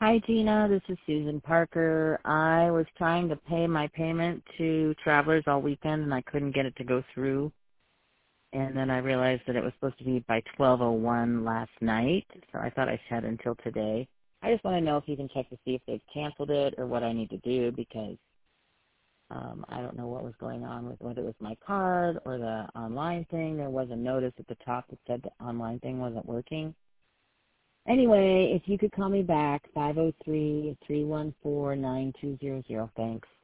Hi, Gina. This is Susan Parker. I was trying to pay my payment to Travelers all weekend, and I couldn't get it to go through. And then I realized that it was supposed to be by 12:01 last night, so I thought I had until today. I just want to know if you can check to see if they've canceled it or what I need to do because I don't know what was going on with whether it was my card or the online thing. There was a notice at the top that said the online thing wasn't working. Anyway, if you could call me back, 503-314-9200. Thanks.